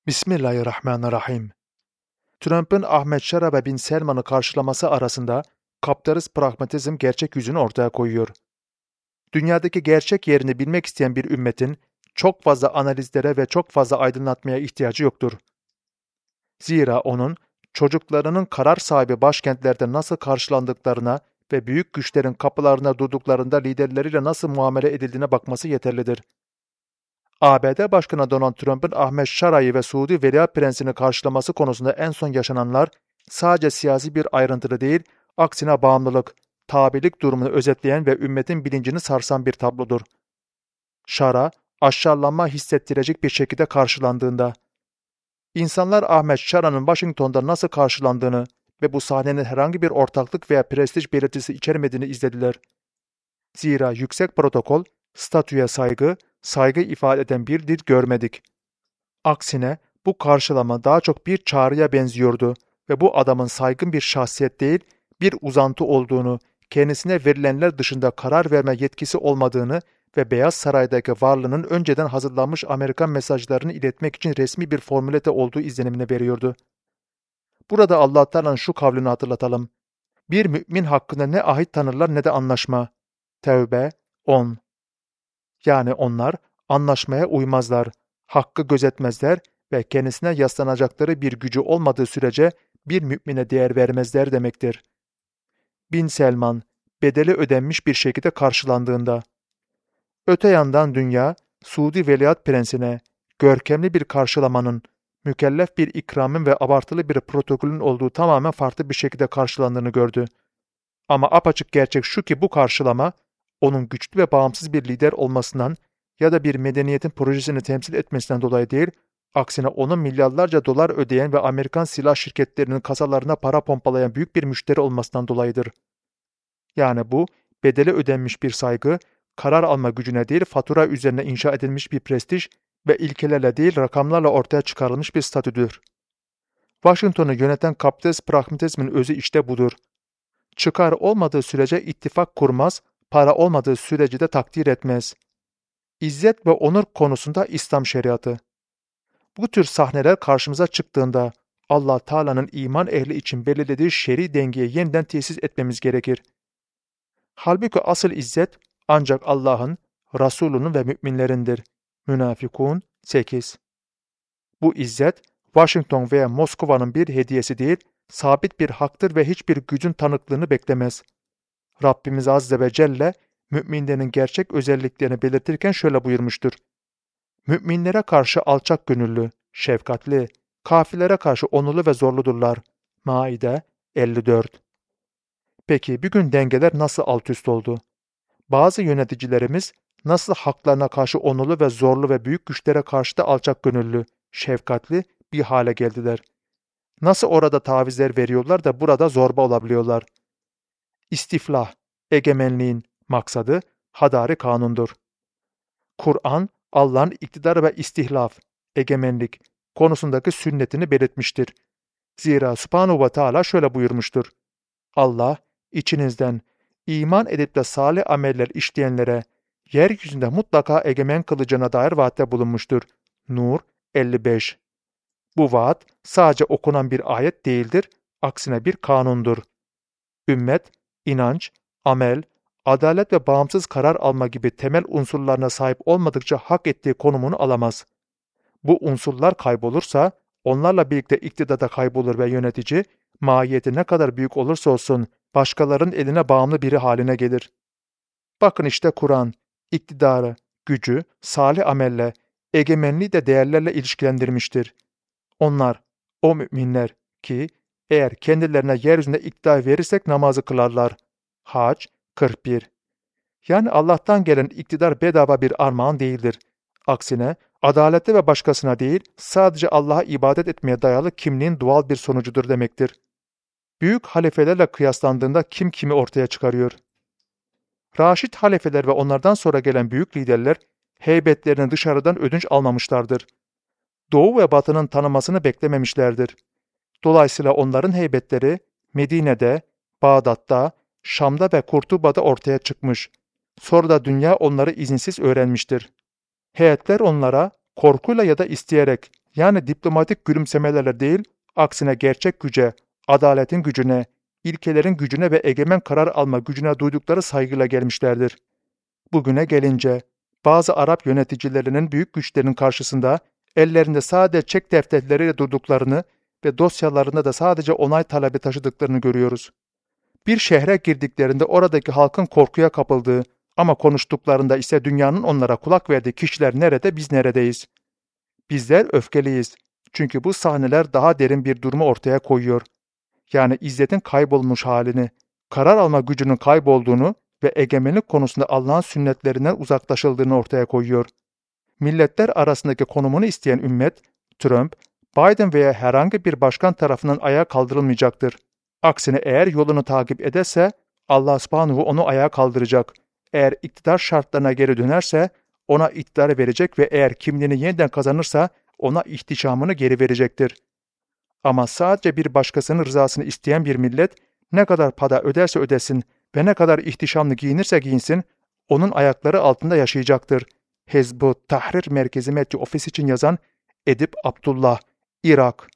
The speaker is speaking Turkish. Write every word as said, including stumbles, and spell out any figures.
Bismillahirrahmanirrahim. Trump'ın Ahmet Şara ve Bin Selman'ı karşılaması arasında kapitalist pragmatizm gerçek yüzünü ortaya koyuyor. Dünyadaki gerçek yerini bilmek isteyen bir ümmetin çok fazla analizlere ve çok fazla aydınlatmaya ihtiyacı yoktur. Zira onun çocuklarının karar sahibi başkentlerde nasıl karşılandıklarına ve büyük güçlerin kapılarına durduklarında liderleriyle nasıl muamele edildiğine bakması yeterlidir. A B D Başkanı Donald Trump'ın Ahmet Şara'yı ve Suudi Veliaht Prensi'ni karşılaması konusunda en son yaşananlar sadece siyasi bir ayrıntı değil, aksine bağımlılık, tabilik durumunu özetleyen ve ümmetin bilincini sarsan bir tablodur. Şara, aşağılanma hissettirecek bir şekilde karşılandığında, insanlar Ahmet Şara'nın Washington'da nasıl karşılandığını ve bu sahnenin herhangi bir ortaklık veya prestij belirtisi içermediğini izlediler. Zira yüksek protokol, statüye saygı, saygı ifade eden bir dil görmedik. Aksine bu karşılama daha çok bir çağrıya benziyordu ve bu adamın saygın bir şahsiyet değil, bir uzantı olduğunu, kendisine verilenler dışında karar verme yetkisi olmadığını ve Beyaz Saray'daki varlığının önceden hazırlanmış Amerikan mesajlarını iletmek için resmi bir formülete olduğu izlenimini veriyordu. Burada Allah Teala'nın şu kavlini hatırlatalım. Bir mümin hakkında ne ahit tanırlar ne de anlaşma. Tevbe on. Yani onlar anlaşmaya uymazlar, hakkı gözetmezler ve kendisine yaslanacakları bir gücü olmadığı sürece bir mümine değer vermezler demektir. Bin Selman, bedeli ödenmiş bir şekilde karşılandığında. Öte yandan dünya, Suudi Veliaht Prensi'ne, görkemli bir karşılamanın, mükellef bir ikramın ve abartılı bir protokolün olduğu tamamen farklı bir şekilde karşılandığını gördü. Ama apaçık gerçek şu ki bu karşılama, onun güçlü ve bağımsız bir lider olmasından ya da bir medeniyetin projesini temsil etmesinden dolayı değil, aksine onun milyarlarca dolar ödeyen ve Amerikan silah şirketlerinin kasalarına para pompalayan büyük bir müşteri olmasından dolayıdır. Yani bu, bedeli ödenmiş bir saygı, karar alma gücüne değil fatura üzerine inşa edilmiş bir prestij ve ilkelerle değil rakamlarla ortaya çıkarılmış bir statüdür. Washington'u yöneten kapitalist pragmatizmin özü işte budur. Çıkar olmadığı sürece ittifak kurmaz, para olmadığı sürece de takdir etmez. İzzet ve onur konusunda İslam şeriatı. Bu tür sahneler karşımıza çıktığında Allah Teala'nın iman ehli için belirlediği şer'i dengeyi yeniden tesis etmemiz gerekir. Halbuki asıl izzet ancak Allah'ın, Resulünün ve müminlerindir. Münafikun sekiz. Bu izzet Washington veya Moskova'nın bir hediyesi değil, sabit bir haktır ve hiçbir gücün tanıklığını beklemez. Rabbimiz Azze ve Celle, müminlerin gerçek özelliklerini belirtirken şöyle buyurmuştur. Müminlere karşı alçak gönüllü, şefkatli, kafirlere karşı onurlu ve zorludurlar. Maide elli dört. Peki bir gün dengeler nasıl alt üst oldu? Bazı yöneticilerimiz nasıl haklarına karşı onurlu ve zorlu ve büyük güçlere karşı da alçak gönüllü, şefkatli bir hale geldiler? Nasıl orada tavizler veriyorlar da burada zorba olabiliyorlar? İstiflah, egemenliğin maksadı hadari kanundur. Kur'an, Allah'ın iktidar ve istihlaf, egemenlik konusundaki sünnetini belirtmiştir. Zira Subhanahu ve Teala şöyle buyurmuştur. Allah, içinizden iman edip de salih ameller işleyenlere yeryüzünde mutlaka egemen kılacağına dair vaatte bulunmuştur. Nur elli beş. Bu vaat sadece okunan bir ayet değildir, aksine bir kanundur. Ümmet, inanç, amel, adalet ve bağımsız karar alma gibi temel unsurlarına sahip olmadıkça hak ettiği konumunu alamaz. Bu unsurlar kaybolursa, onlarla birlikte iktidarda kaybolur ve yönetici, mahiyeti ne kadar büyük olursa olsun, başkalarının eline bağımlı biri haline gelir. Bakın işte Kur'an, iktidarı, gücü, salih amelle, egemenliği de değerlerle ilişkilendirmiştir. Onlar, o müminler ki, eğer kendilerine yeryüzünde iktidar verirsek namazı kılarlar. Hac kırk bir. Yani Allah'tan gelen iktidar bedava bir armağan değildir. Aksine, adalette ve başkasına değil, sadece Allah'a ibadet etmeye dayalı kimliğin doğal bir sonucudur demektir. Büyük halefelerle kıyaslandığında kim kimi ortaya çıkarıyor? Raşid halefeler ve onlardan sonra gelen büyük liderler, heybetlerini dışarıdan ödünç almamışlardır. Doğu ve Batı'nın tanımasını beklememişlerdir. Dolayısıyla onların heybetleri Medine'de, Bağdat'ta, Şam'da ve Kurtuba'da ortaya çıkmış. Sonra da dünya onları izinsiz öğrenmiştir. Heyetler onlara korkuyla ya da isteyerek Yani diplomatik gülümsemelerle değil, aksine gerçek güce, adaletin gücüne, ilkelerin gücüne ve egemen karar alma gücüne duydukları saygıyla gelmişlerdir. Bugüne gelince, bazı Arap yöneticilerinin büyük güçlerin karşısında ellerinde sadece çek defterleriyle durduklarını ve dosyalarında da sadece onay talebi taşıdıklarını görüyoruz. Bir şehre girdiklerinde oradaki halkın korkuya kapıldığı ama konuştuklarında ise dünyanın onlara kulak verdiği kişiler nerede, biz neredeyiz? Bizler öfkeliyiz. Çünkü bu sahneler daha derin bir durumu ortaya koyuyor. Yani izzetin kaybolmuş halini, karar alma gücünün kaybolduğunu ve egemenlik konusunda Allah'ın sünnetlerinden uzaklaşıldığını ortaya koyuyor. Milletler arasındaki konumunu isteyen ümmet, Trump, Biden veya herhangi bir başkan tarafından ayağa kaldırılmayacaktır. Aksine eğer yolunu takip ederse Allah subhanahu onu ayağa kaldıracak. Eğer iktidar şartlarına geri dönerse ona iktidarı verecek ve eğer kimliğini yeniden kazanırsa ona ihtişamını geri verecektir. Ama sadece bir başkasının rızasını isteyen bir millet ne kadar para öderse ödesin ve ne kadar ihtişamlı giyinirse giyinsin onun ayakları altında yaşayacaktır. Hezb-ı Tahrir Merkezi Metri Ofis için yazan Edip Abdullah, Irak.